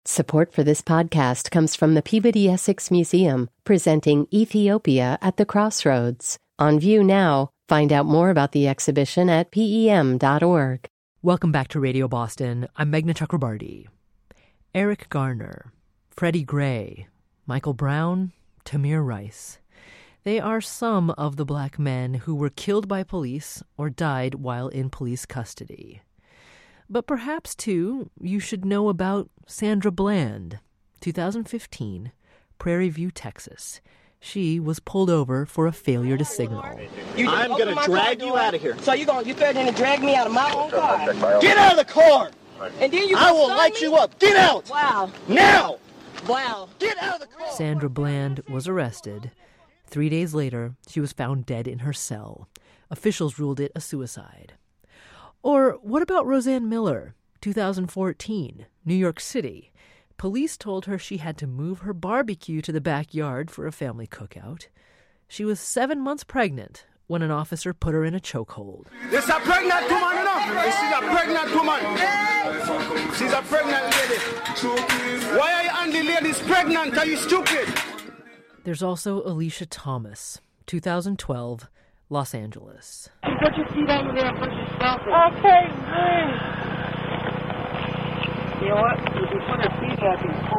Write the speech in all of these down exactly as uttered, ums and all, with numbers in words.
Support for this podcast comes from the Peabody Essex Museum, presenting Ethiopia at the Crossroads. On view now. Find out more about the exhibition at P E M dot org. Welcome back to Radio Boston. I'm Meghna Chakrabarty. Eric Garner, Freddie Gray, Michael Brown, Tamir Rice. They are some of the black men who were killed by police or died while in police custody. But perhaps, too, you should know about Sandra Bland, two thousand fifteen, Prairie View, Texas. She was pulled over for a failure to signal. I'm going to drag you out of here. So you're going you threatening to drag me out of my own car? Get out of the car! And then you I will light me? you up. Get out! Wow. Now! Wow. Get out of the car! Sandra Bland was arrested. Three days later, she was found dead in her cell. Officials ruled it a suicide. Or what about Roseanne Miller, two thousand fourteen, New York City? Police told her she had to move her barbecue to the backyard for a family cookout. She was seven months pregnant when an officer put her in a chokehold. This is a pregnant woman, you know? This is a pregnant woman. She's a pregnant lady. Why are you and the lady's pregnant? Are you stupid? There's also Alicia Thomas, two thousand twelve, Los Angeles. Put your feet under there and put your stuff in. Okay, great. You know what? If you put her feet back and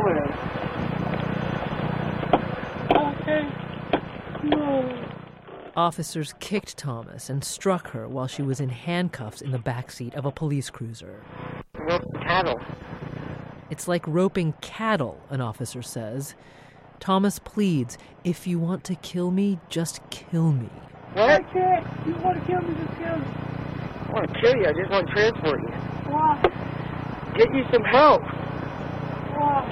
pull it. Okay. No. Officers kicked Thomas and struck her while she was in handcuffs in the backseat of a police cruiser. Rope cattle. It's like roping cattle, an officer says. Thomas pleads, if you want to kill me, just kill me. What? I can't. You want to kill me, just kill me. I want to kill you. I just want to transport you. Why? Get you some help. Why?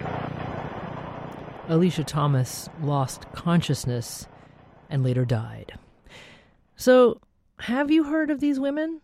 Alicia Thomas lost consciousness and later died. So, have you heard of these women?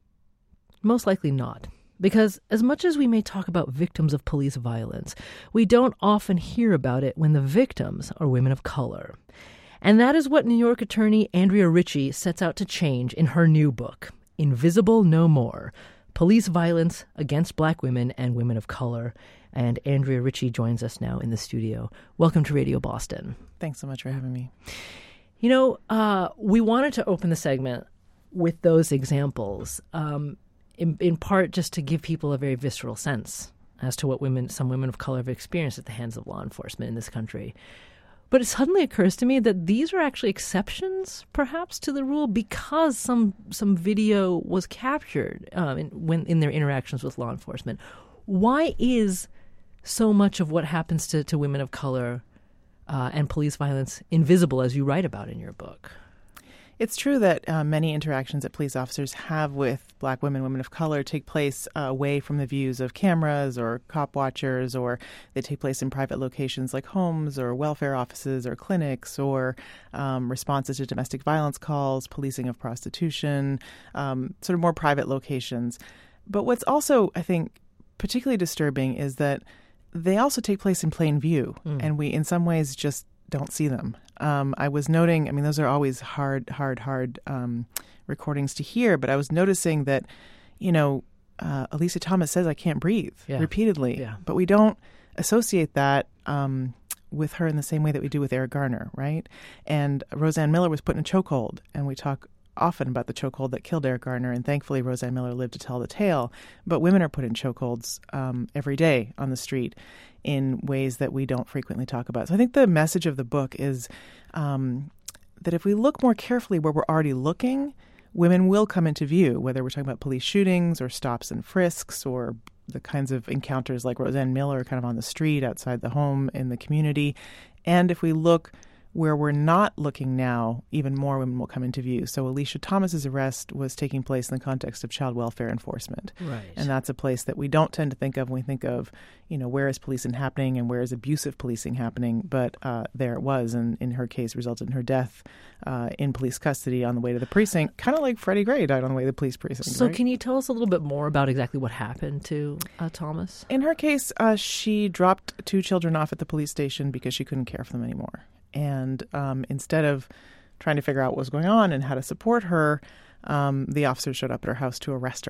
Most likely not. Because as much as we may talk about victims of police violence, we don't often hear about it when the victims are women of color. And that is what New York attorney Andrea Ritchie sets out to change in her new book, Invisible No More, Police Violence Against Black Women and Women of Color. And Andrea Ritchie joins us now in the studio. Welcome to Radio Boston. Thanks so much for having me. You know, uh, we wanted to open the segment with those examples, um, in, in part just to give people a very visceral sense as to what women, some women of color have experienced at the hands of law enforcement in this country. But it suddenly occurs to me that these are actually exceptions, perhaps, to the rule because some some video was captured um, in, when in their interactions with law enforcement. Why is so much of what happens to, to women of color uh, and police violence invisible, as you write about in your book? It's true that uh, many interactions that police officers have with black women, women of color, take place uh, away from the views of cameras or cop watchers, or they take place in private locations like homes or welfare offices or clinics, or um, responses to domestic violence calls, policing of prostitution, um, sort of more private locations. But what's also, I think, particularly disturbing is that they also take place in plain view, mm. and we, in some ways, just don't see them. Um, I was noting, I mean, those are always hard, hard, hard um, recordings to hear, but I was noticing that, you know, uh, Alicia Thomas says, I can't breathe yeah. repeatedly, yeah. but we don't associate that um, with her in the same way that we do with Eric Garner, right? And Roseanne Miller was put in a chokehold, and we talk often about the chokehold that killed Eric Garner, and thankfully Roseanne Miller lived to tell the tale. But women are put in chokeholds um, every day on the street in ways that we don't frequently talk about. So I think the message of the book is um, that if we look more carefully where we're already looking, women will come into view, whether we're talking about police shootings or stops and frisks or the kinds of encounters like Roseanne Miller kind of on the street, outside the home, in the community. And if we look where we're not looking now, even more women will come into view. So Alicia Thomas's arrest was taking place in the context of child welfare enforcement. Right. And that's a place that we don't tend to think of when we think of, you know, where is policing happening and where is abusive policing happening. But uh, there it was, and in her case resulted in her death uh, in police custody on the way to the precinct, kind of like Freddie Gray died on the way to the police precinct. So right? Can you tell us a little bit more about exactly what happened to uh, Thomas? In her case, uh, she dropped two children off at the police station because she couldn't care for them anymore. And um, instead of trying to figure out what was going on and how to support her, um, the officers showed up at her house to arrest her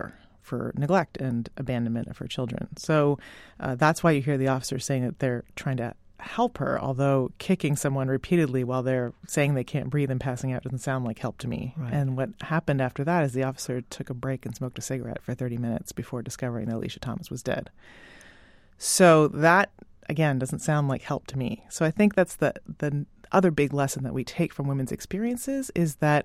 for neglect and abandonment of her children. So uh, that's why you hear the officers saying that they're trying to help her, although kicking someone repeatedly while they're saying they can't breathe and passing out doesn't sound like help to me. Right. And what happened after that is the officer took a break and smoked a cigarette for thirty minutes before discovering that Alicia Thomas was dead. So that, again, doesn't sound like help to me. So I think that's the the other big lesson that we take from women's experiences is that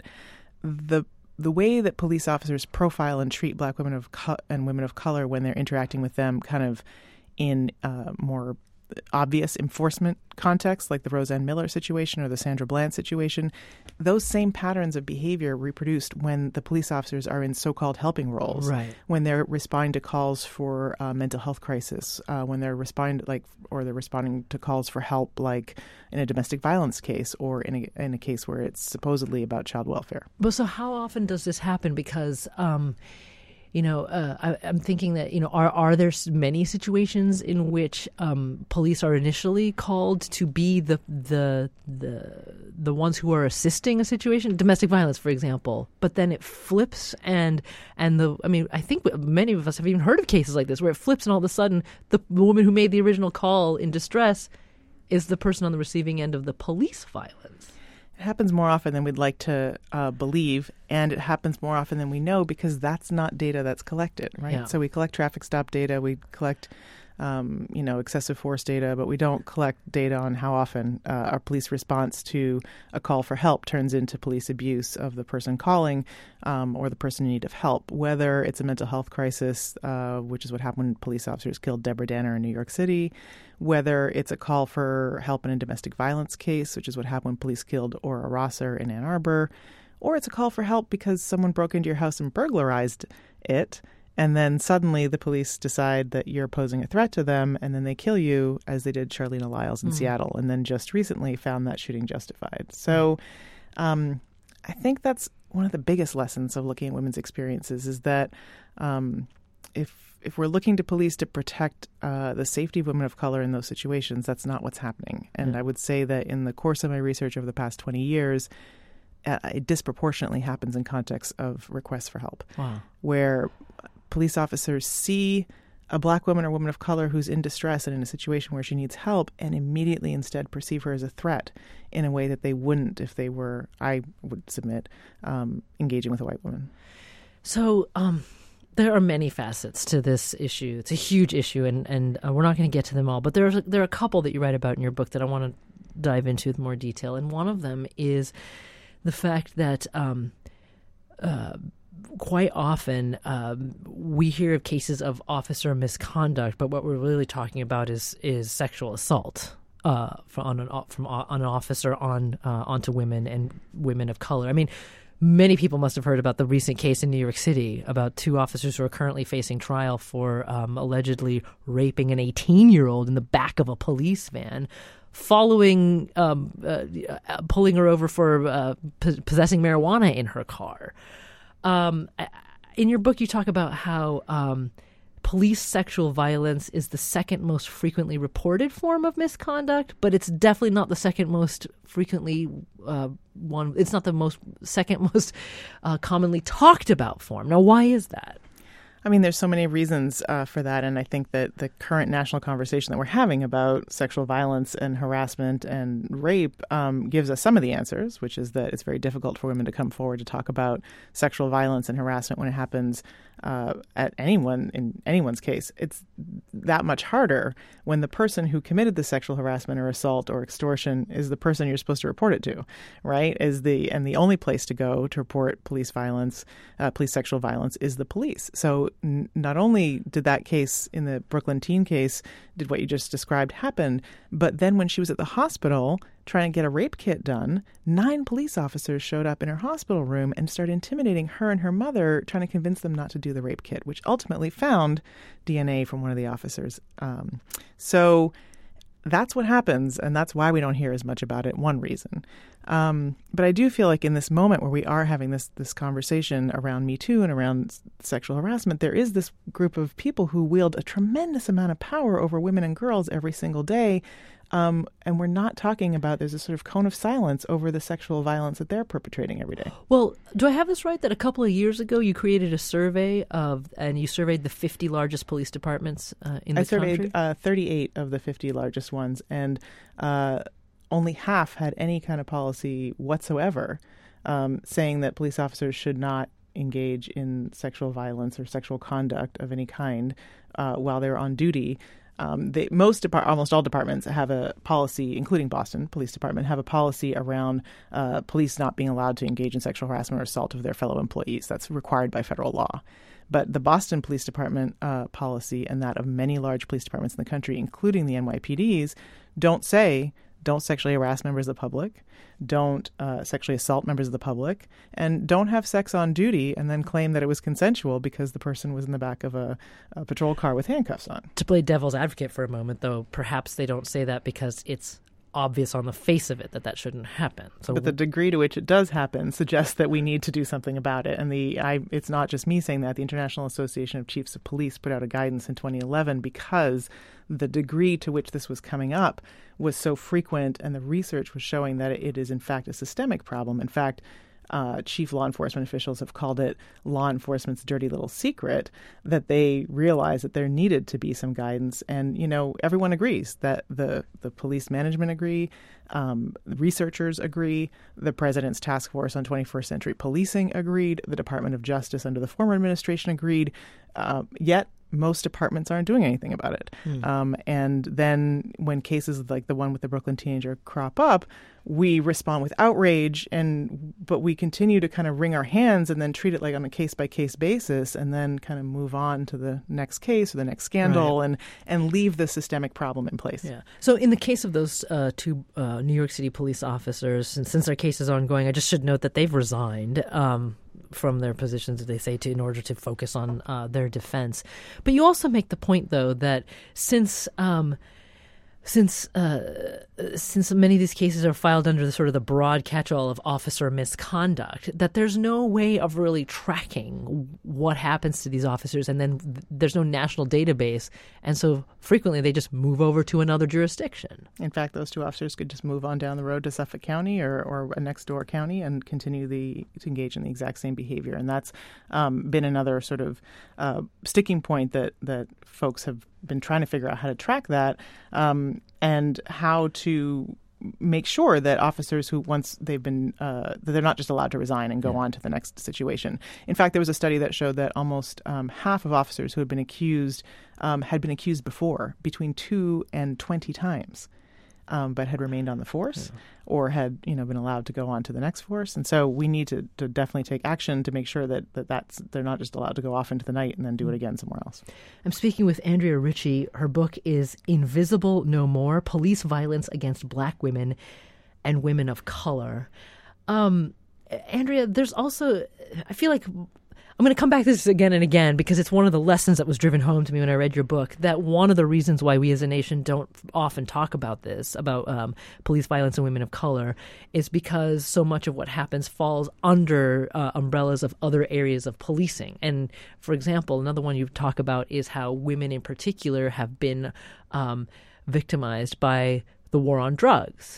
the the way that police officers profile and treat Black women of co- and women of color when they're interacting with them kind of in uh, more obvious enforcement contexts like the Roseanne Miller situation or the Sandra Bland situation, those same patterns of behavior reproduced when the police officers are in so-called helping roles, right. when they're responding to calls for uh, mental health crisis, uh, when they're responding like, or they're responding to calls for help, like in a domestic violence case or in a in a case where it's supposedly about child welfare. But so how often does this happen? Because um, You know, uh, I, I'm thinking that, you know, are are there many situations in which um, police are initially called to be the the the the ones who are assisting a situation, domestic violence, for example, but then it flips and and the I mean, I think many of us have even heard of cases like this where it flips and all of a sudden the woman who made the original call in distress is the person on the receiving end of the police violence. It happens more often than we'd like to uh, believe, and it happens more often than we know because that's not data that's collected, right? Yeah. So we collect traffic stop data, we collect, um, you know, excessive force data, but we don't collect data on how often uh, our police response to a call for help turns into police abuse of the person calling um, or the person in need of help, whether it's a mental health crisis, uh, which is what happened when police officers killed Deborah Danner in New York City, whether it's a call for help in a domestic violence case, which is what happened when police killed Ora Rosser in Ann Arbor, or it's a call for help because someone broke into your house and burglarized it, and then suddenly the police decide that you're posing a threat to them, and then they kill you, as they did Charlena Lyles in mm-hmm. Seattle, and then just recently found that shooting justified. So um, I think that's one of the biggest lessons of looking at women's experiences is that um, if If we're looking to police to protect uh, the safety of women of color in those situations, that's not what's happening. And mm-hmm. I would say that in the course of my research over the past twenty years, uh, it disproportionately happens in contexts of requests for help, wow. where police officers see a Black woman or woman of color who's in distress and in a situation where she needs help and immediately instead perceive her as a threat in a way that they wouldn't if they were, I would submit, um, engaging with a white woman. So, um there are many facets to this issue. It's a huge issue, and, and uh, we're not going to get to them all. But there's there are a couple that you write about in your book that I want to dive into with more detail. And one of them is the fact that um, uh, quite often um, we hear of cases of officer misconduct, but what we're really talking about is is sexual assault uh, from on an from on an officer on uh, onto women and women of color. I mean. Many people must have heard about the recent case in New York City about two officers who are currently facing trial for um, allegedly raping an eighteen-year-old in the back of a police van, following, um, uh, pulling her over for uh, p- possessing marijuana in her car. Um, in your book, you talk about how um, police sexual violence is the second most frequently reported form of misconduct, but it's definitely not the second most frequently uh, one. It's not the most second most uh, commonly talked about form. Now, why is that? I mean, there's so many reasons uh, for that, and I think that the current national conversation that we're having about sexual violence and harassment and rape um, gives us some of the answers, which is that it's very difficult for women to come forward to talk about sexual violence and harassment when it happens uh, at anyone, in anyone's case. It's that much harder when the person who committed the sexual harassment or assault or extortion is the person you're supposed to report it to, right? Is the and the only place to go to report police violence, uh, police sexual violence, is the police. So n- not only did that case in the Brooklyn teen case, did what you just described happen, but then when she was at the hospital trying to get a rape kit done, nine police officers showed up in her hospital room and started intimidating her and her mother, trying to convince them not to do the rape kit, which ultimately found D N A from one of the officers. Um, so that's what happens, and that's why we don't hear as much about it, one reason. Um, but I do feel like in this moment where we are having this this conversation around Me Too and around sexual harassment, there is this group of people who wield a tremendous amount of power over women and girls every single day, Um, and we're not talking about there's a sort of cone of silence over the sexual violence that they're perpetrating every day. Well, do I have this right that a couple of years ago you created a survey of, and you surveyed the fifty largest police departments uh, in the I surveyed country? uh, thirty-eight of the fifty largest ones, and uh, only half had any kind of policy whatsoever um, saying that police officers should not engage in sexual violence or sexual conduct of any kind uh, while they're on duty. Um, they, most, depart- almost all departments have a policy, including Boston Police Department, have a policy around uh, police not being allowed to engage in sexual harassment or assault of their fellow employees. That's required by federal law. But the Boston Police Department uh, policy and that of many large police departments in the country, including the N Y P Ds, don't say don't sexually harass members of the public, don't uh, sexually assault members of the public, and don't have sex on duty and then claim that it was consensual because the person was in the back of a, a patrol car with handcuffs on. To play devil's advocate for a moment, though, perhaps they don't say that because it's obvious on the face of it that that shouldn't happen. So, but the degree to which it does happen suggests that we need to do something about it. And the I, it's not just me saying that. The International Association of Chiefs of Police put out a guidance in twenty eleven because the degree to which this was coming up was so frequent, and the research was showing that it is in fact a systemic problem. In fact, Uh, chief law enforcement officials have called it law enforcement's dirty little secret, that they realize that there needed to be some guidance. And, you know, everyone agrees that the, the police management agree, um, researchers agree, the president's task force on twenty-first century policing agreed, the Department of Justice under the former administration agreed, uh, yet most departments aren't doing anything about it. Mm. Um, and then when cases like the one with the Brooklyn teenager crop up, we respond with outrage, and but we continue to kind of wring our hands and then treat it like on a case-by-case basis and then kind of move on to the next case or the next scandal right. and, and leave the systemic problem in place. Yeah. So in the case of those uh, two uh, New York City police officers, and since their case is ongoing, I just should note that they've resigned um, from their positions, they say, to in order to focus on uh, their defense. But you also make the point, though, that since um, since uh, since many of these cases are filed under the sort of the broad catch-all of officer misconduct, that there's no way of really tracking what happens to these officers, and then th- there's no national database, and so frequently they just move over to another jurisdiction. In fact, those two officers could just move on down the road to Suffolk County or, or a next-door county and continue the to engage in the exact same behavior, and that's um, been another sort of uh, sticking point that that folks have been trying to figure out how to track that um, and how to make sure that officers who once they've been uh, that they're not just allowed to resign and go yeah. on to the next situation. In fact, there was a study that showed that almost um, half of officers who had been accused um, had been accused before, between two and twenty times, um, but had remained on the force yeah. or had you know been allowed to go on to the next force. And so we need to, to definitely take action to make sure that, that that's they're not just allowed to go off into the night and then do it again somewhere else. I'm speaking with Andrea Ritchie. Her book is Invisible No More: Police Violence Against Black Women and Women of Color. Um, Andrea, there's also, I feel like I'm going to come back to this again and again because it's one of the lessons that was driven home to me when I read your book, that one of the reasons why we as a nation don't often talk about this, about um, police violence and women of color, is because so much of what happens falls under uh, umbrellas of other areas of policing. And, for example, another one you talk about is how women in particular have been um, victimized by the war on drugs.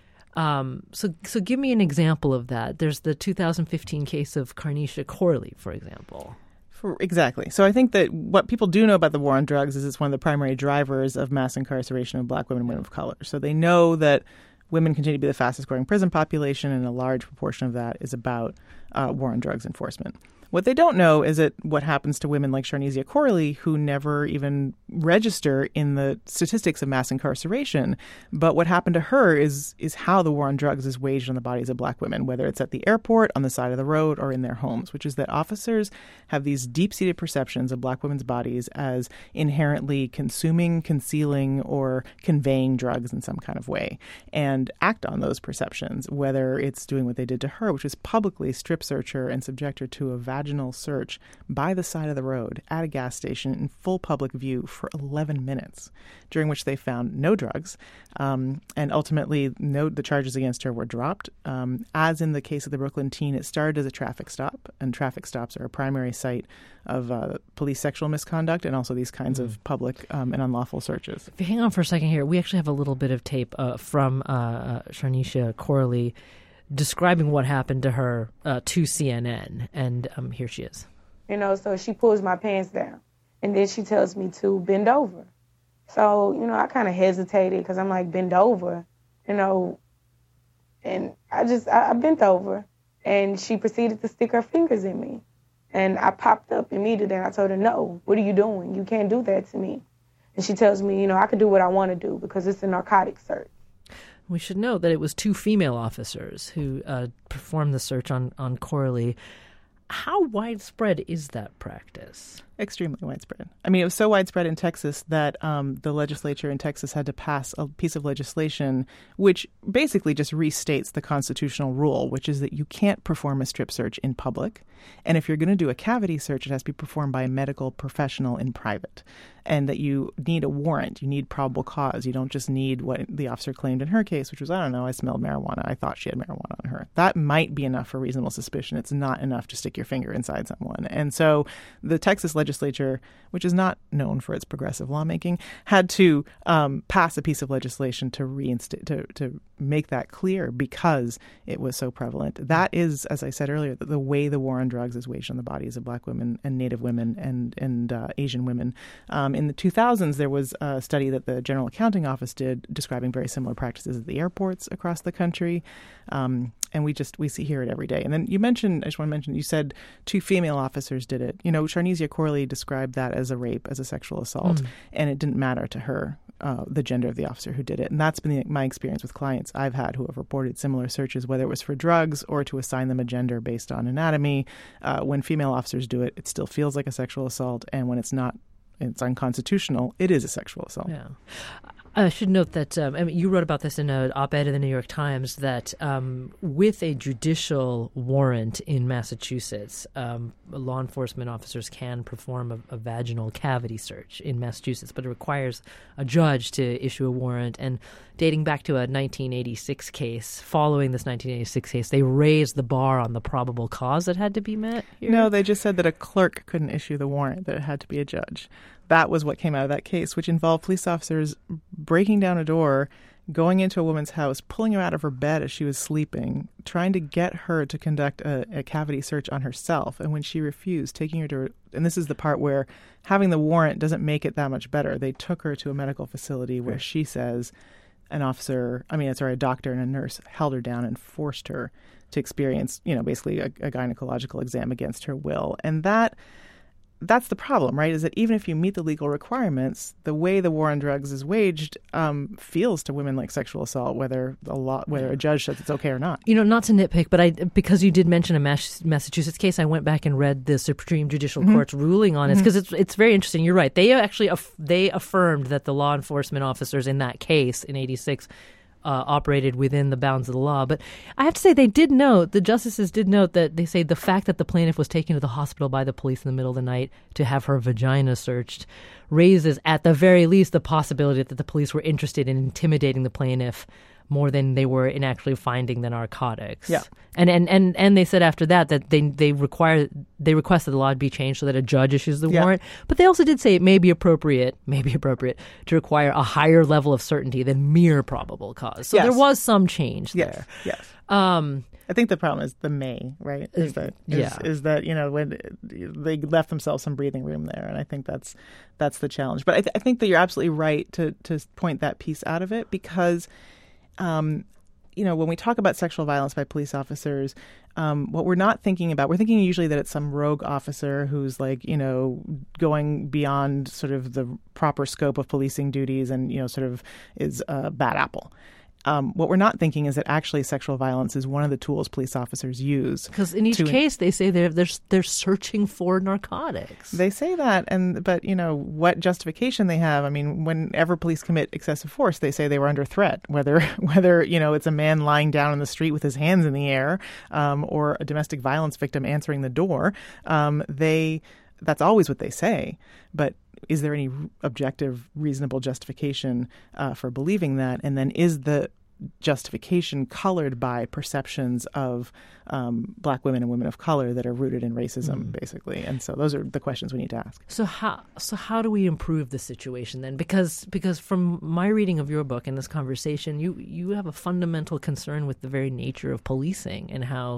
Um, so, so give me an example of that. There's the two thousand fifteen case of Carnisha Corley, for example. For, exactly. So I think that what people do know about the war on drugs is it's one of the primary drivers of mass incarceration of black women and women of color. So they know that women continue to be the fastest growing prison population, and a large proportion of that is about uh, war on drugs enforcement. What they don't know is that what happens to women like Sharnesia Corley, who never even register in the statistics of mass incarceration. But what happened to her is is how the war on drugs is waged on the bodies of black women, whether it's at the airport, on the side of the road, or in their homes, which is that officers have these deep-seated perceptions of black women's bodies as inherently consuming, concealing, or conveying drugs in some kind of way, and act on those perceptions, whether it's doing what they did to her, which is publicly strip search her and subject her to a vaginal vaginal search by the side of the road at a gas station in full public view for eleven minutes, during which they found no drugs. Um, and ultimately, no, the charges against her were dropped. Um, as in the case of the Brooklyn teen, it started as a traffic stop, and traffic stops are a primary site of uh, police sexual misconduct and also these kinds mm. of public um, and unlawful searches. If you hang on for a second here, we actually have a little bit of tape uh, from uh, uh, Sharnisha Corley describing what happened to her uh, to C N N, and um, here she is. You know, so she pulls my pants down, and then she tells me to bend over. So, you know, I kind of hesitated because I'm like, bend over, you know, and I just, I, I bent over, and she proceeded to stick her fingers in me. And I popped up immediately, and I told her, no, what are you doing? You can't do that to me. And she tells me, you know, I can do what I want to do because it's a narcotic search. We should note that it was two female officers who uh, performed the search on, on Corley. How widespread is that practice? Extremely widespread. I mean, it was so widespread in Texas that um, the legislature in Texas had to pass a piece of legislation which basically just restates the constitutional rule, which is that you can't perform a strip search in public. And if you're going to do a cavity search, it has to be performed by a medical professional in private. And that you need a warrant. You need probable cause. You don't just need what the officer claimed in her case, which was, I don't know, I smelled marijuana. I thought she had marijuana on her. That might be enough for reasonable suspicion. It's not enough to stick your finger inside someone. And so the Texas legislature, which is not known for its progressive lawmaking, had to um, pass a piece of legislation to reinstate, to, to make that clear because it was so prevalent. That is, as I said earlier, the, the way the war on drugs is waged on the bodies of Black women and Native women and, and uh, Asian women. Um, in the two thousands, there was a study that the General Accounting Office did describing very similar practices at the airports across the country. Um, and we just, we see hear it every day. And then you mentioned, I just want to mention, you said two female officers did it. You know, Sharnisha Corley described that as a rape, as a sexual assault, mm. and it didn't matter to her, uh, the gender of the officer who did it. And that's been the, my experience with clients I've had who have reported similar searches, whether it was for drugs or to assign them a gender based on anatomy. Uh, when female officers do it, it still feels like a sexual assault. And when it's not, it's unconstitutional, it is a sexual assault. Yeah. I should note that um, I mean, you wrote about this in an op-ed in the New York Times that um, with a judicial warrant in Massachusetts, um, law enforcement officers can perform a, a vaginal cavity search in Massachusetts, but it requires a judge to issue a warrant. And dating back to a nineteen eighty-six case, following this nineteen eighty-six case, they raised the bar on the probable cause that had to be met here. No, they just said that a clerk couldn't issue the warrant, that it had to be a judge. That was what came out of that case, which involved police officers breaking down a door, going into a woman's house, pulling her out of her bed as she was sleeping, trying to get her to conduct a, a cavity search on herself. And when she refused, taking her to, and this is the part where having the warrant doesn't make it that much better. They took her to a medical facility where she says an officer, I mean, sorry, a doctor and a nurse held her down and forced her to experience, you know, basically a, a gynecological exam against her will. And that... That's the problem, right, is that even if you meet the legal requirements, the way the war on drugs is waged um, feels to women like sexual assault, whether a lot, whether a judge says it's okay or not. You know, not to nitpick, but I because you did mention a Massachusetts case, I went back and read the Supreme Judicial mm-hmm. Court's ruling on it because mm-hmm. it's it's very interesting. You're right. They actually aff- they affirmed that the law enforcement officers in that case in eighty-six Uh, operated within the bounds of the law. But I have to say they did note, the justices did note that they say the fact that the plaintiff was taken to the hospital by the police in the middle of the night to have her vagina searched raises at the very least the possibility that the police were interested in intimidating the plaintiff more than they were in actually finding the narcotics. Yeah. And and, and, and they said after that that they they require they request that the law be changed so that a judge issues the yeah. warrant. But they also did say it may be appropriate, may be appropriate to require a higher level of certainty than mere probable cause. So yes. there was some change yes. there. Yes. Um, I think the problem is the may, right? Is that is, yeah. is that, you know, when they left themselves some breathing room there, and I think that's that's the challenge. But I, th- I think that you're absolutely right to to point that piece out of it because. Um, you know, when we talk about sexual violence by police officers, um, what we're not thinking about, we're thinking usually that it's some rogue officer who's like, you know, going beyond sort of the proper scope of policing duties and, you know, sort of is a bad apple. um, what we're not thinking is that actually sexual violence is one of the tools police officers use. Because in each to, case, they say they're, they're they're searching for narcotics. They say that, and but you know what justification they have. I mean, whenever police commit excessive force, they say they were under threat. Whether whether you know it's a man lying down in the street with his hands in the air, um, or a domestic violence victim answering the door, um, they that's always what they say. But is there any objective, reasonable justification uh, for believing that? And then is the justification colored by perceptions of um, black women and women of color that are rooted in racism, mm. basically? And so those are the questions we need to ask. So how so how do we improve the situation then? Because because from my reading of your book and this conversation, you you have a fundamental concern with the very nature of policing and how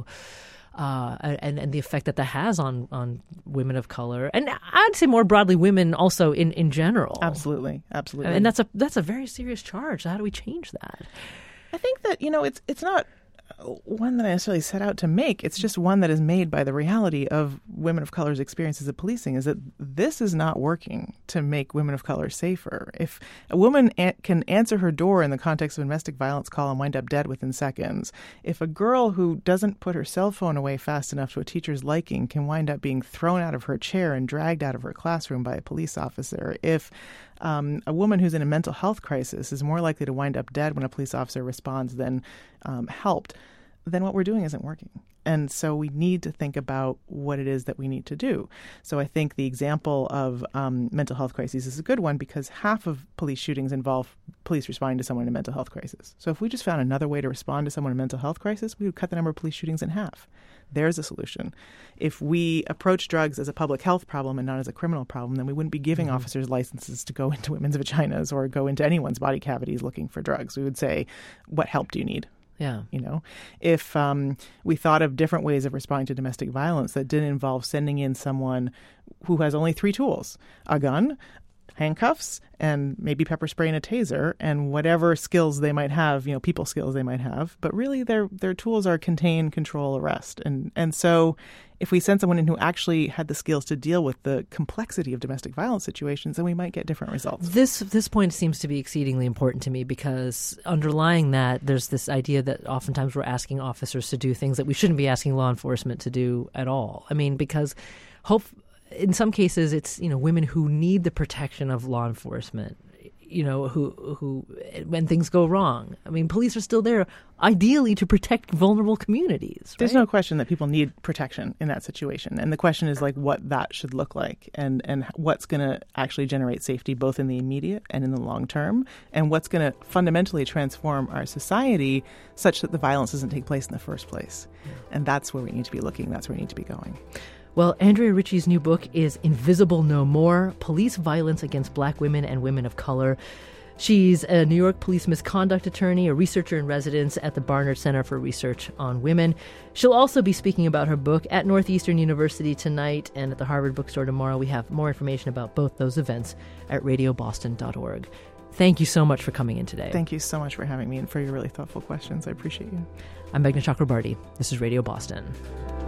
Uh, and, and the effect that that has on, on women of color, and I'd say more broadly women also in, in general. Absolutely, absolutely. And that's a that's a very serious charge. So how do we change that? I think that, you know, it's it's not one that I necessarily set out to make. It's just one that is made by the reality of women of color's experiences of policing, is that this is not working to make women of color safer. If a woman a- can answer her door in the context of a domestic violence call and wind up dead within seconds, if a girl who doesn't put her cell phone away fast enough to a teacher's liking can wind up being thrown out of her chair and dragged out of her classroom by a police officer, if Um, a woman who's in a mental health crisis is more likely to wind up dead when a police officer responds than um, helped, then what we're doing isn't working. And so we need to think about what it is that we need to do. So I think the example of um, mental health crises is a good one, because half of police shootings involve police responding to someone in a mental health crisis. So if we just found another way to respond to someone in a mental health crisis, we would cut the number of police shootings in half. There's a solution. If we approach drugs as a public health problem and not as a criminal problem, then we wouldn't be giving mm-hmm. officers licenses to go into women's vaginas or go into anyone's body cavities looking for drugs. We would say, what help do you need? Yeah. You know, if um, we thought of different ways of responding to domestic violence that didn't involve sending in someone who has only three tools, a gun, handcuffs, and maybe pepper spray and a taser, and whatever skills they might have, you know, people skills they might have. But really their their tools are contain, control, arrest. And and so if we send someone in who actually had the skills to deal with the complexity of domestic violence situations, then we might get different results. This this point seems to be exceedingly important to me, because underlying that, there's this idea that oftentimes we're asking officers to do things that we shouldn't be asking law enforcement to do at all. I mean, because hope in some cases it's, you know, women who need the protection of law enforcement, you know, who who when things go wrong. I mean, police are still there, ideally, to protect vulnerable communities. Right? There's no question that people need protection in that situation. And the question is, like, what that should look like, and, and what's going to actually generate safety both in the immediate and in the long term, and what's going to fundamentally transform our society such that the violence doesn't take place in the first place. And that's where we need to be looking. That's where we need to be going. Well, Andrea Ritchie's new book is Invisible No More: Police Violence Against Black Women and Women of Color. She's a New York police misconduct attorney, a researcher in residence at the Barnard Center for Research on Women. She'll also be speaking about her book at Northeastern University tonight and at the Harvard Bookstore tomorrow. We have more information about both those events at radio boston dot org. Thank you so much for coming in today. Thank you so much for having me and for your really thoughtful questions. I appreciate you. I'm Meghna Chakrabarti. This is Radio Boston.